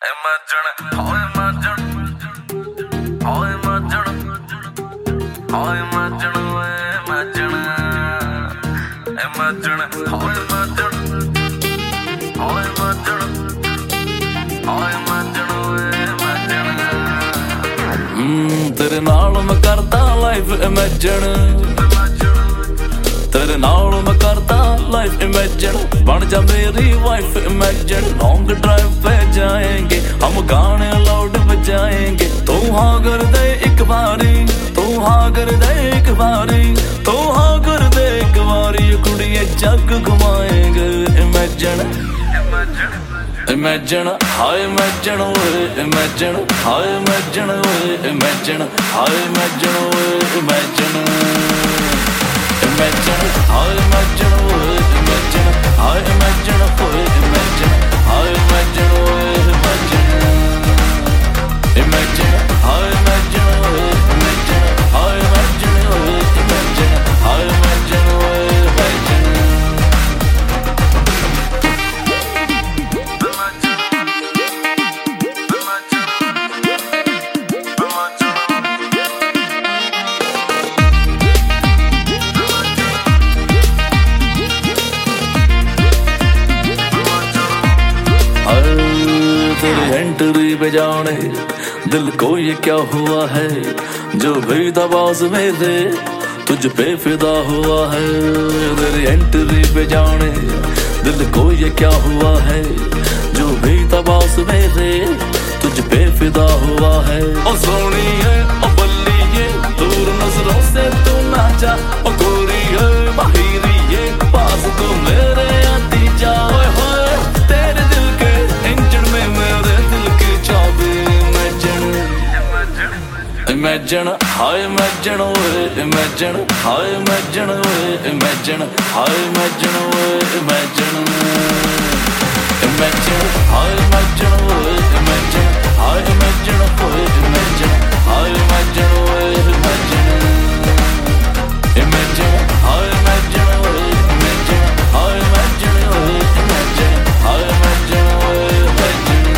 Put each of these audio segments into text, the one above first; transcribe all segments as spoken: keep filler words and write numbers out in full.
Imagine, oh imagine, oh imagine, oh imagine, imagine, imagine, oh imagine, oh imagine, oh imagine, imagine. Hmm, तेरे नाल मैं करता life imagine. तेरे नाल मैं करता लाइफ इमेजिन बन जा मेरी वाइफ इमेजिन लॉन्ग ड्राइव पे जाएंगे हम गाने लाउड बजाएंगे तू हाँ कर दे एक बारी तू हाँ कर दे एक बारी तू हाँ कर दे एक बारी कुड़िए जग घुमाएंगे इमेजिन इमेजिन हाय इमेजिन ओए इमेजिन हाय इमेजिन ओए इमेजिन हाय इमेजिन ओए imagine Imagine, I imagine, oh, imagine, I imagine, oh, imagine, I imagine, oh, imagine, imagine, I imagine, oh, imagine, I imagine, oh, imagine, I imagine, oh, तेरी entry पे जाने दिल को ये क्या हुआ है जो भी दबाज मेरे तुझ पे फिदा हुआ है तेरी एंट्री पे जाने दिल को ये क्या हुआ है जो भी दबाज मेरे तुझ पे फिदा हुआ है ओ सोनी है ओ बल्ली है दूर नजरों से तू ना जा ओ गोरी है माहिरी है पास तो मेरे आती जा तेरे दिल के इंजन में मेरे दिल की चाबी इमेजिन इमेजिन हाय इमेजिन ओए इमेजिन हाय इमेजिन ओए इमेजिन हाय इमेजिन ओए इमेजिन इमेजिन हाय इमेजिन ओए इमेजिन हाय इमेजिन ओए इमेजिन हाय इमेजिन ओए इमेजिन इमेजिन हाय इमेजिन ओए इमेजिन हाय इमेजिन ओए इमेजिन हाय इमेजिन ओए इमेजिन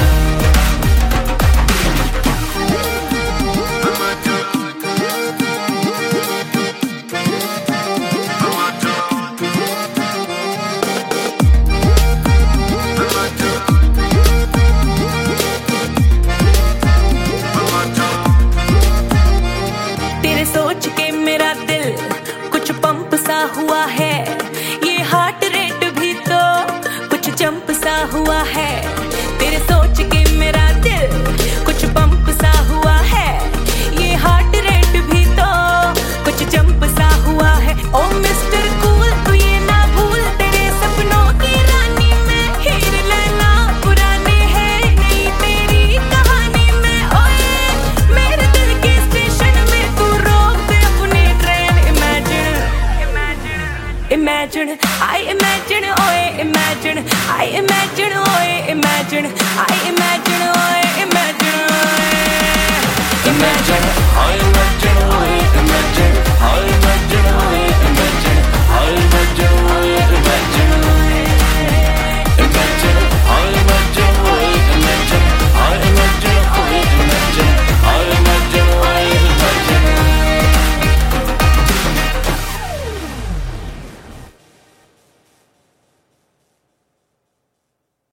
तेरे सोच के मेरा दिल कुछ पंप सा हुआ है ये हार्ट रेट भी तो कुछ जंप सा हुआ है तेरे सोच के मेरा दिल कुछ पंप सा हुआ है ये हार्ट रेट भी तो कुछ जंप सा हुआ है ओ मिस्टर कूल तू ये ना भूल तेरे सपनों की रानी में हीर लेना पुराने है नहीं तेरी कहानी में ओए मेरे दिल के स्टेशन में तू रोक दे अपनी train imagine imagine I imagine, oh imagine, I imagine, oh imagine, I imagine